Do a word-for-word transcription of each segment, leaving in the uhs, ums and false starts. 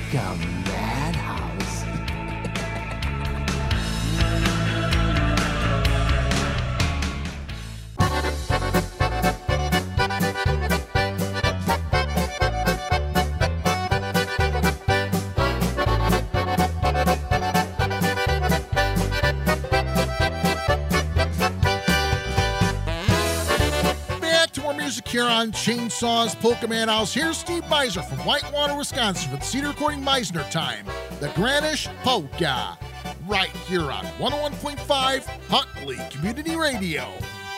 Polka Madhouse. Here on Chainsaws Polka Madhouse, here's Steve Meisner from Whitewater, Wisconsin for the C D Recording Meisner Time, the Granish Polka, right here on one oh one point five Huntley Community Radio.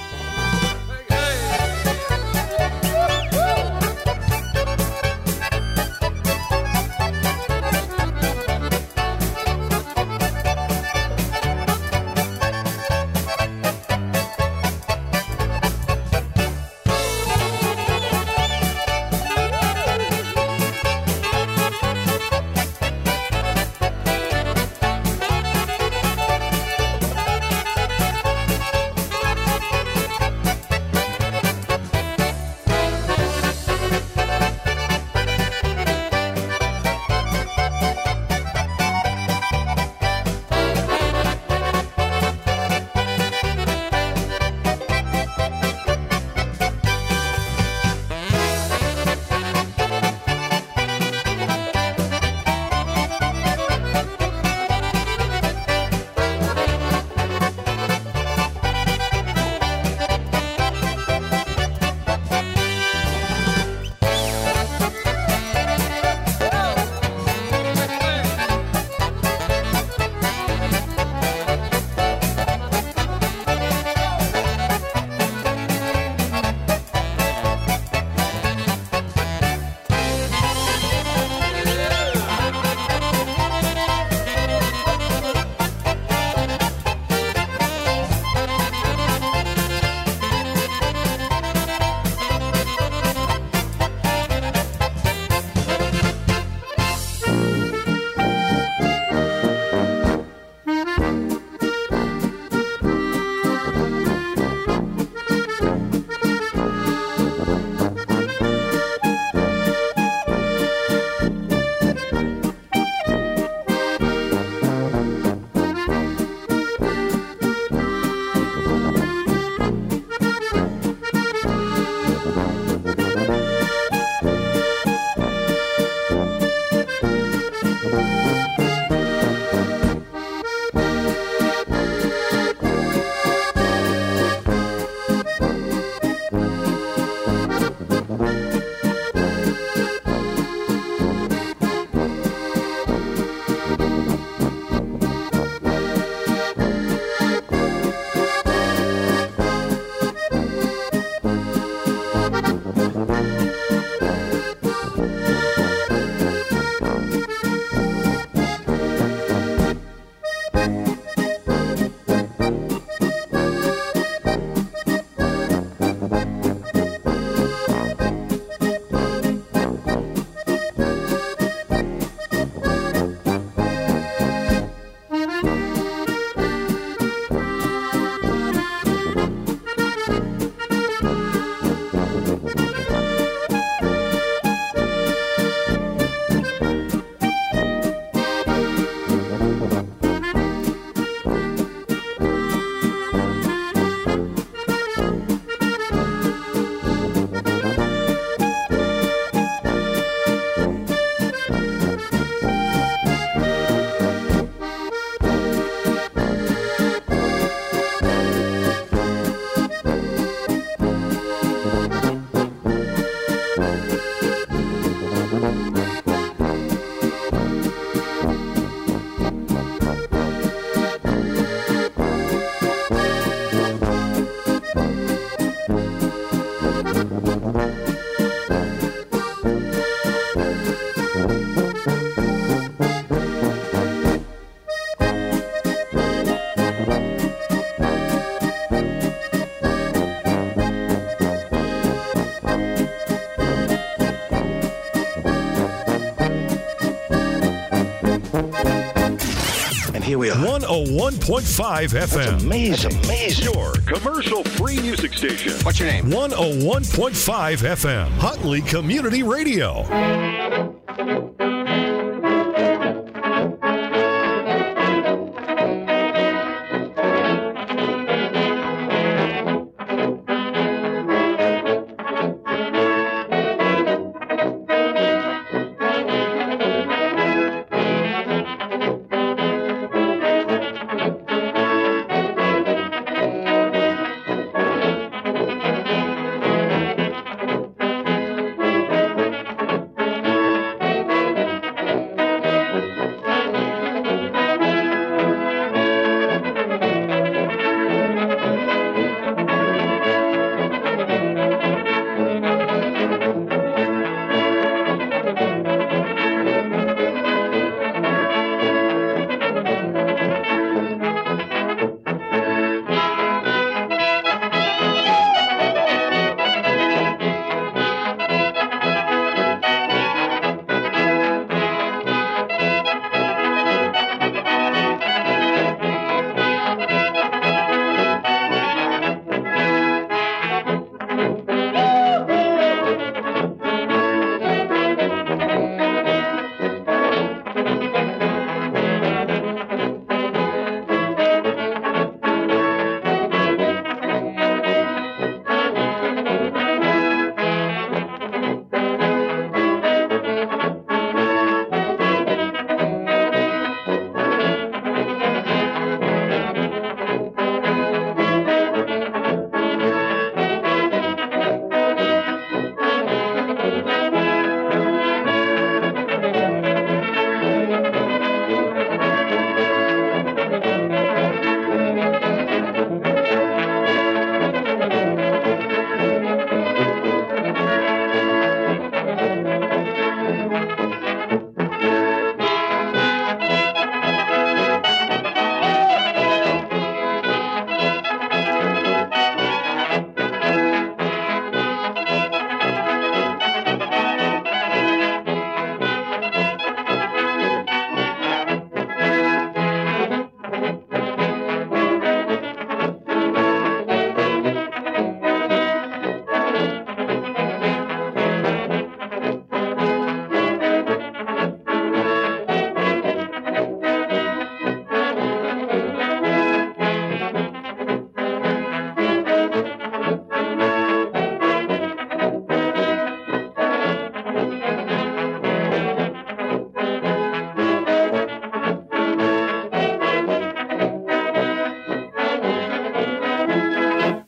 here we are. one oh one point five F M. That's amazing. That's amazing. Your commercial-free music station. What's your name? one oh one point five F M. Huntley Community Radio.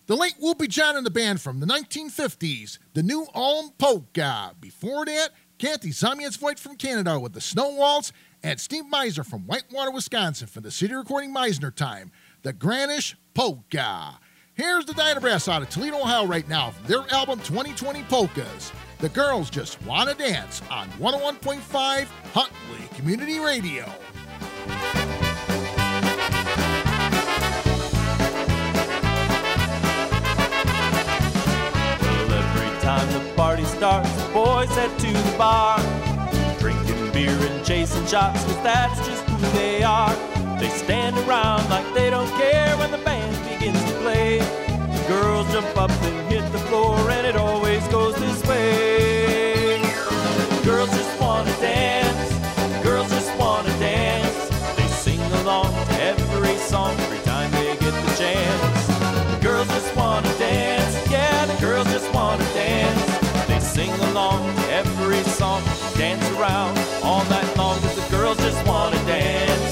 The late Whoopi John and the band from the nineteen fifties, the New Ulm Polka. Before that, Kathy Zamiec-Voigt from Canada with the Snow Waltz, and Steve Meisner from Whitewater, Wisconsin for the City Recording Meisner Time, the Granish Polka. Here's the Dyna Brass out of Toledo, Ohio right now from their album twenty twenty Polkas. The Girls Just Wanna Dance on one oh one point five Huntley Community Radio. Time the party starts, the boys head to the bar, drinking beer and chasing shots, cause that's just who they are. They stand around like they don't care when the band begins to play. The girls jump up and hit the floor, and it always goes this way. The girls just wanna dance, the girls just wanna dance. They sing along to every song every time they get the chance. The girls just wanna dance, yeah, the girls just wanna dance. They sing along to every song, dance around all night long, cause the girls just wanna dance.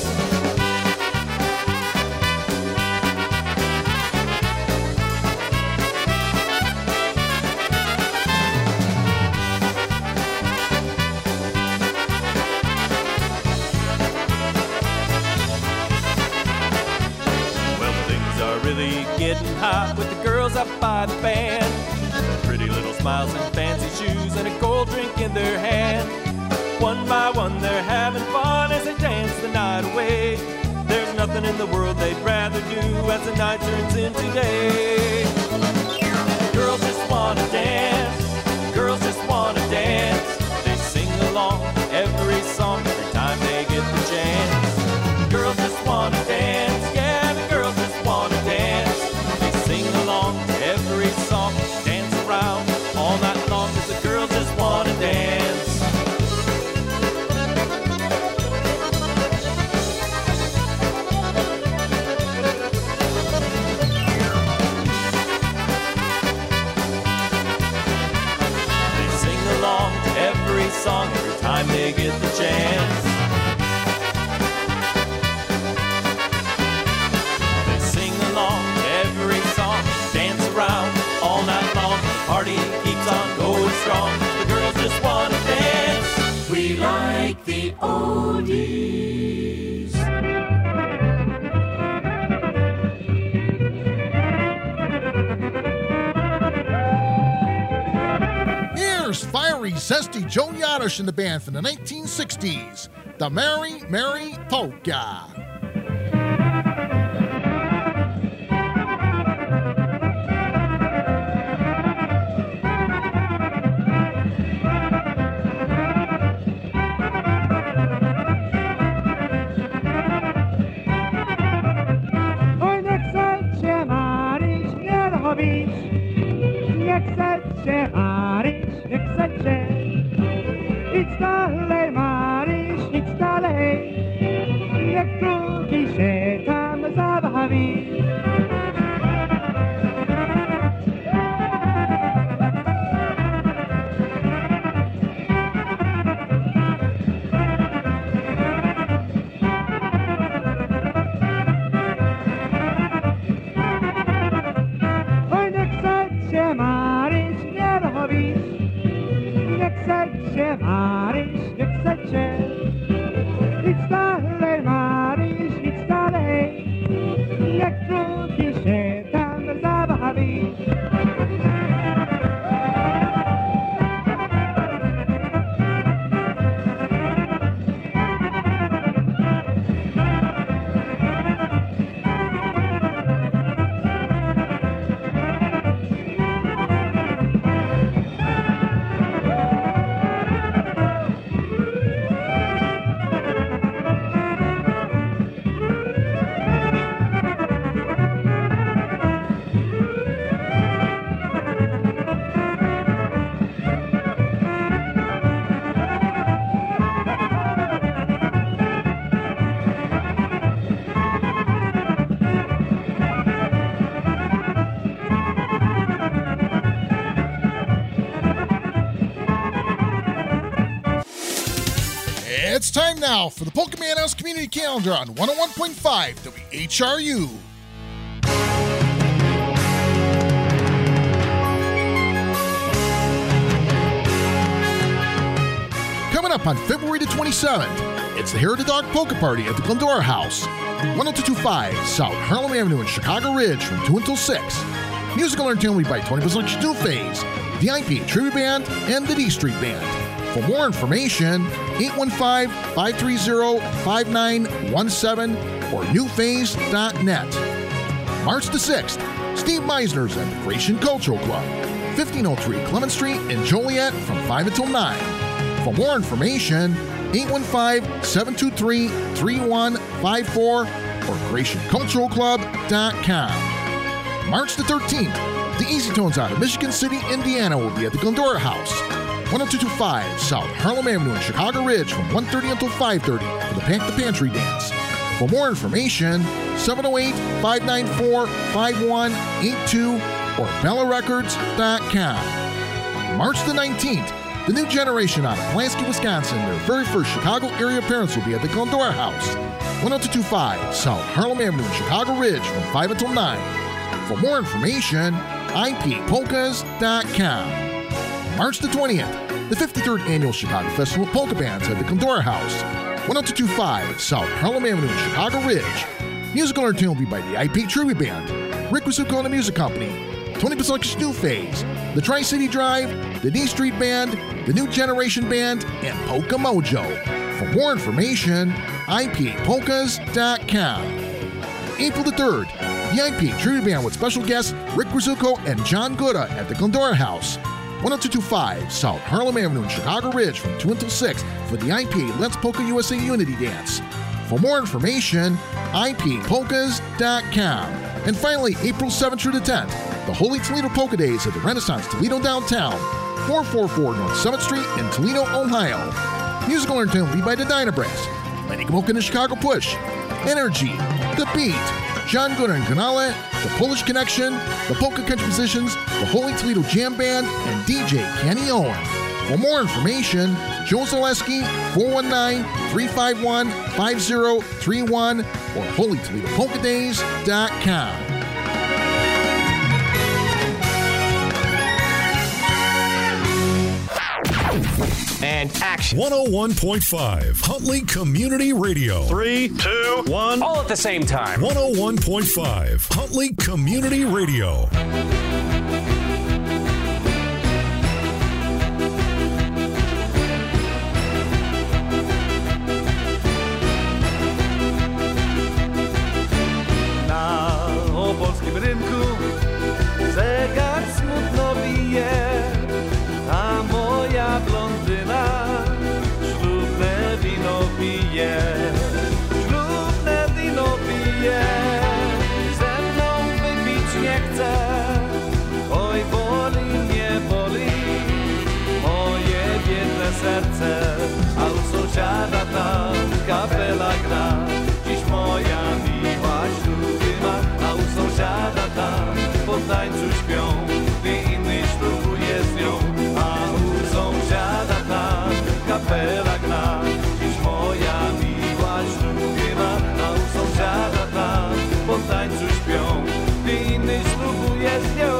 Well, things are really getting hot with the girls up by the band. Pretty little smiles and fancy shoes and a cold drink in their hand. One by one they're having fun as they dance the night away. There's nothing in the world they'd rather do as the night turns into day. Girls just wanna dance, girls just wanna dance. They sing along every song every time they get the chance. Girls just wanna dance, yeah, the girls just wanna dance. They sing along to every song, dance around all night long, cause the girls just wanna dance. They sing along to every song every time they get the chance. They sing along to every song, dance around all night long. The party keeps on going strong. The girls just wanna dance. We like the oldies. Here's fiery, zesty Joe Yadish and the band from the nineteen sixties, the Mary Mary Polka. Oj, nie chcecie Maryś, nie robić. Nie chcecie Maryś, nie chcecie. Idź dalej Maryś, idź dalej. Niech drugi się tam zabawi. Oj, nie chcecie Maryś, nie robić. Nie chcecie Maryś, nie chcecie. Idź dalej Maryś, idź dalej. Niech drugi się tam zabawi. It's time now for the Pokemon House Community Calendar on one oh one point five W H R U. up on February the twenty-seventh, it's the Hair of the Dog Polka Party at the Glendora House, one oh two two five South Harlem Avenue in Chicago Ridge from two until six. Musical entertainment by Tony Bazillic New Phase, the I P Tribute Band, and the D Street Band. For more information, eight one five, five three zero, five nine one seven or new phase dot net. March the sixth, Steve Meisner's at the Creation Cultural Club, fifteen oh three Clement Street in Joliet from five until nine. For more information, eight one five, seven two three, three one five four or creation cultural club dot com. March the thirteenth, the Easy Tones out of Michigan City, Indiana will be at the Glendora House, one oh two two five South Harlem Avenue in Chicago Ridge from one thirty until five thirty for the Pack the Pantry Dance. For more information, seven oh eight, five nine four, five one eight two or bella records dot com. March the nineteenth, the New Generation out of Pulaski, Wisconsin, their very first Chicago area appearance will be at the Glendora House, one oh two two five South Harlem Avenue in Chicago Ridge from five until nine. For more information, I P polkas dot com. March the twentieth, the fifty-third Annual Chicago Festival of Polka Bands at the Glendora House, one oh two two five South Harlem Avenue in Chicago Ridge. Musical entertainment will be by the I P Tribute Band, Rick Wasuko and the Music Company, Tony Bazillic New Phase, the Tri-City Drive, the D Street Band, the New Generation Band, and Polka Mojo. For more information, I P polkas dot com. April the third, the I P Tribute Band with special guests Rick Wasuko and John Gouda at the Glendora House, one oh two two five South Harlem Avenue in Chicago Ridge from two until six for the I P Let's Polka U S A Unity Dance. For more information, I P polkas dot com. And finally, April seventh through the tenth, the Holy Toledo Polka Days at the Renaissance Toledo Downtown, four forty-four North seventh Street in Toledo, Ohio. Musical entertainment will be by the Dynabrass, Lenny Gomulka and the Chicago Push, Energy, The Beat, John Gouda and Ganale, The Polish Connection, The Polka Country Musicians, The Holy Toledo Jam Band, and D J Kenny Owen. For more information, Joe Zaleski, four one nine, three five one, five zero three one or holy toledo polka days dot com. And action. one oh one point five Huntley Community Radio. Three, two, one. All at the same time. one oh one point five Huntley Community Radio. Na opolskim rynku zegar smutno bije, a moja blondyna ślubne wino pije, ślubne wino pije, ze mną wypić nie chce, oj boli mnie boli, moje biedne serce, a u sąsiada tam kapela gra, dziś moja miła ślubyma, a u sąsiada tam po tańcu śpią, gdy inny ślubuje z nią, a u sąsiada tam kapela gra, dziś moja miła ślubyma, a u sąsiada tam po tańcu śpią, gdy inny ślubuje z nią.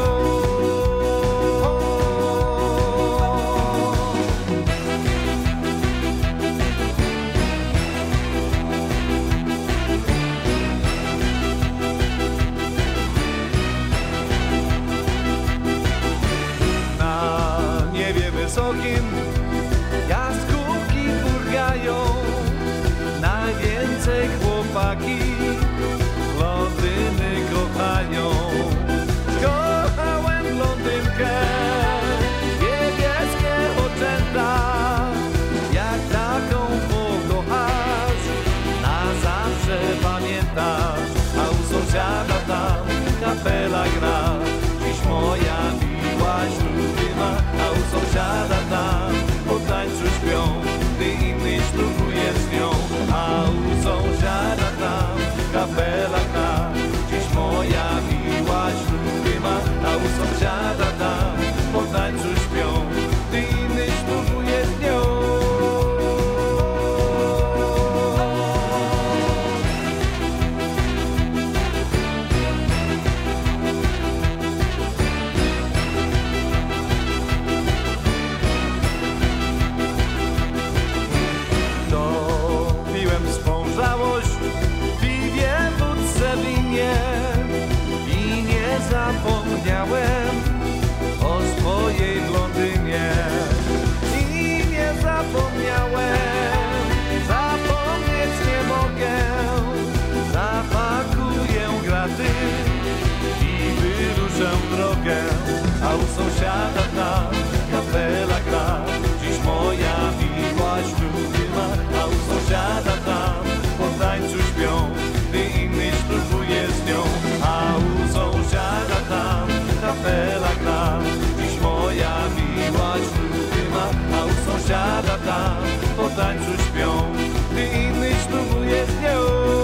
pierwszą drogę, a u sąsiada tam kapela gra. Dziś moja miłość lubi ma, a u sąsiada tam po tańcu śpią, gdy inny ślubuje z nią. A u sąsiada tam kapela gra. Dziś moja miłość lubi ma, a u sąsiada tam po tańcu śpią, gdy inny ślubuje z nią.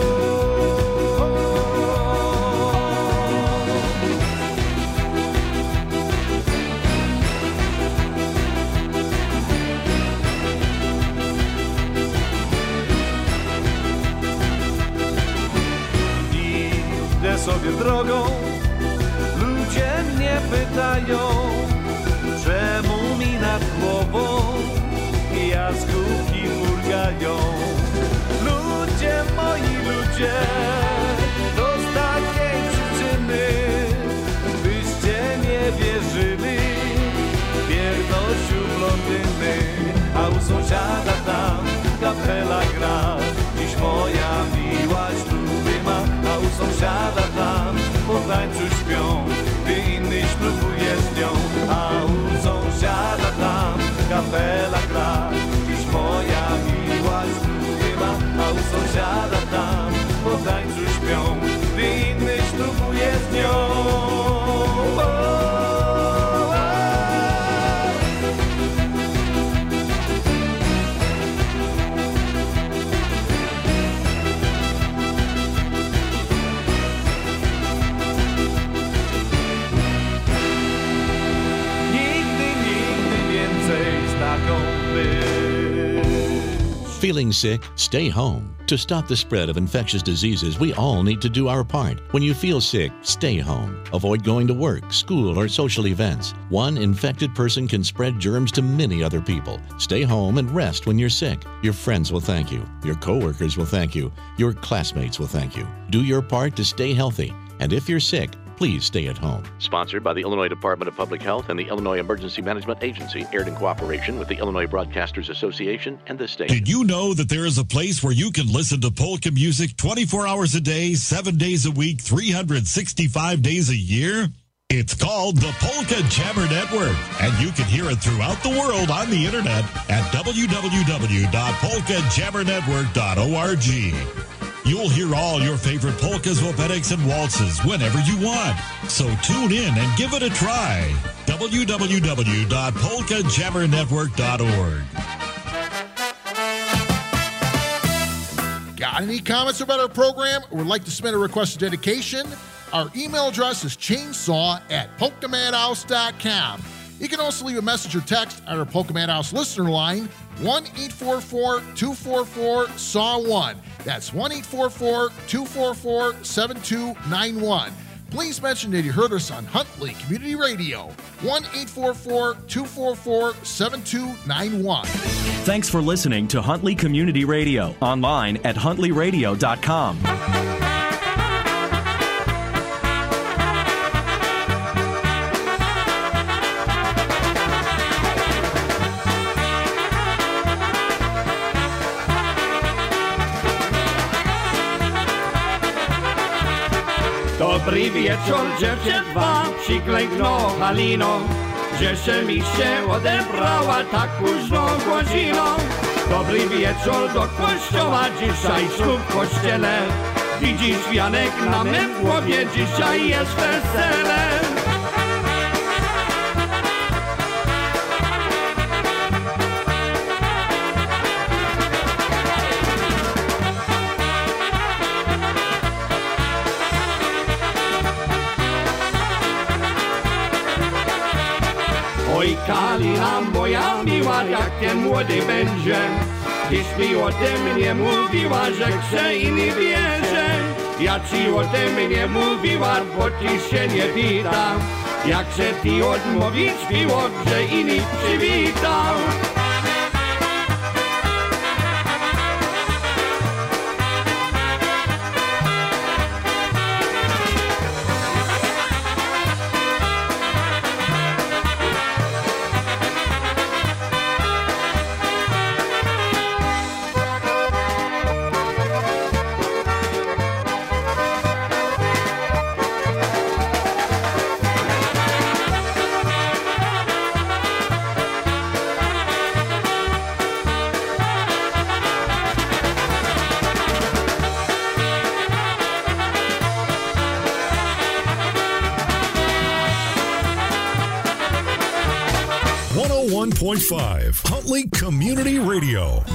Sobie drogą, ludzie mnie pytają, czemu mi nad głową jaskółki murgają. Ludzie, moi ludzie, to z takiej przyczyny, byście nie wierzyli w wiernościu blondyny. A u sąsiada tam kapela gra, dziś moja miłość lubi ma, a u sąsiada tam po tańcu śpią, gdy inny ślubuje z nią. A u sąsiada tam kapela gra, dziś moja miłość lubi ma, a u sąsiada tam po tańcu śpią, gdy inny ślubuje z nią. Feeling sick? Stay home. To stop the spread of infectious diseases, we all need to do our part. When you feel sick, stay home. Avoid going to work, school, or social events. One infected person can spread germs to many other people. Stay home and rest when you're sick. Your friends will thank you. Your coworkers will thank you. Your classmates will thank you. Do your part to stay healthy. And if you're sick, please stay at home. Sponsored by the Illinois Department of Public Health and the Illinois Emergency Management Agency, aired in cooperation with the Illinois Broadcasters Association and this station. Did you know that there is a place where you can listen to polka music twenty-four hours a day, seven days a week, three hundred sixty-five days a year? It's called the Polka Jammer Network, and you can hear it throughout the world on the internet at w w w dot polka jammer network dot org. You'll hear all your favorite polkas, wopetics, and waltzes whenever you want. So tune in and give it a try. w w w dot polka jammer network dot org. Got any comments about our program or would like to submit a requested dedication? Our email address is chainsaw at polka madhouse dot com. You can also leave a message or text at our Polka Madhouse listener line, one eight four four, two four four, S A W one. That's one eight four four, two four four, seven two nine one. Please mention that you heard us on Huntley Community Radio, one eight four four, two four four, seven two nine one. Thanks for listening to Huntley Community Radio, online at huntley radio dot com. Dobry wieczór, dziewczęta, przyklęknął Halino, że mi się odebrała tak późną godziną. Dobry wieczór do kościoła, dzisiaj ślub w kościele. Widzisz wianek na mym głowie, dzisiaj jest wesele. Oj, Kalina moja miła, jak ten młody będzie. Tyś mi o tym nie mówiła, że chce i nie bierze. Ja ci o tym nie mówiła, bo ty się nie wita. Jak się ty odmówić piło, że i nie przywitał. one point five Huntley Community Radio.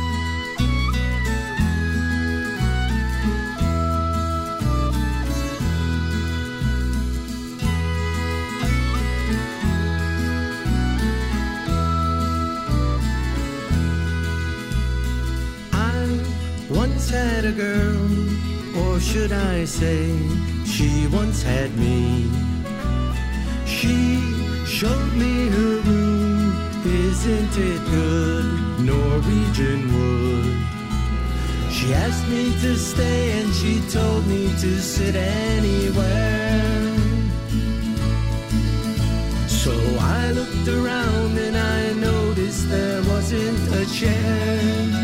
Once had a girl, or should I say, she once had me. She showed me her room, isn't it good, Norwegian wood. She asked me to stay and she told me to sit anywhere. So I looked around and I noticed there wasn't a chair.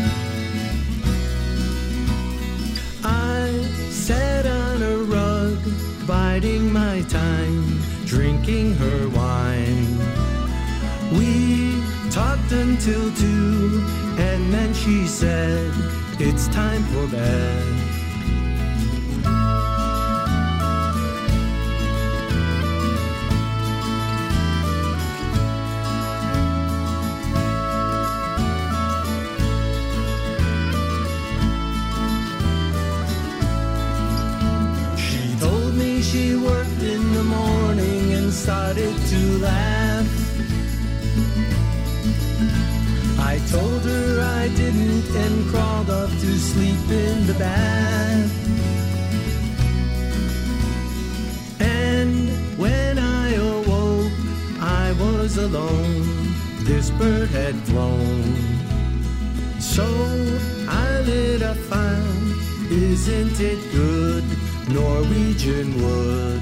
I sat on a rug, biding my time, drinking her wine. We talked until two, and then she said, it's time for bed. She worked in the morning and started to laugh. I told her I didn't and crawled off to sleep in the bath. And when I awoke, I was alone. This bird had flown. So I lit a fire. Isn't it good, Norwegian wood?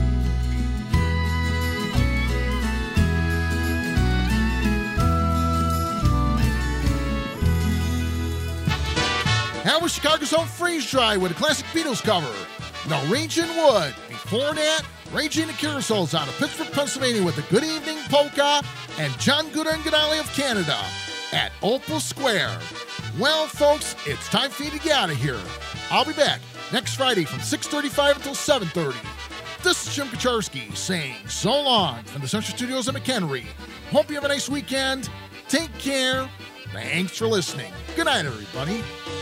That was Chicago's own Freeze Dry with a classic Beatles cover, Norwegian Wood. Before that, Regina Carousels out of Pittsburgh, Pennsylvania with the Good Evening Polka, and John Gooden Ganali of Canada at Opal Square. Well, folks, it's time for you to get out of here. I'll be back next Friday from six thirty-five until seven thirty. This is Jim Kacharski saying so long from the Central Studios in McHenry. Hope you have a nice weekend. Take care. Thanks for listening. Good night, everybody.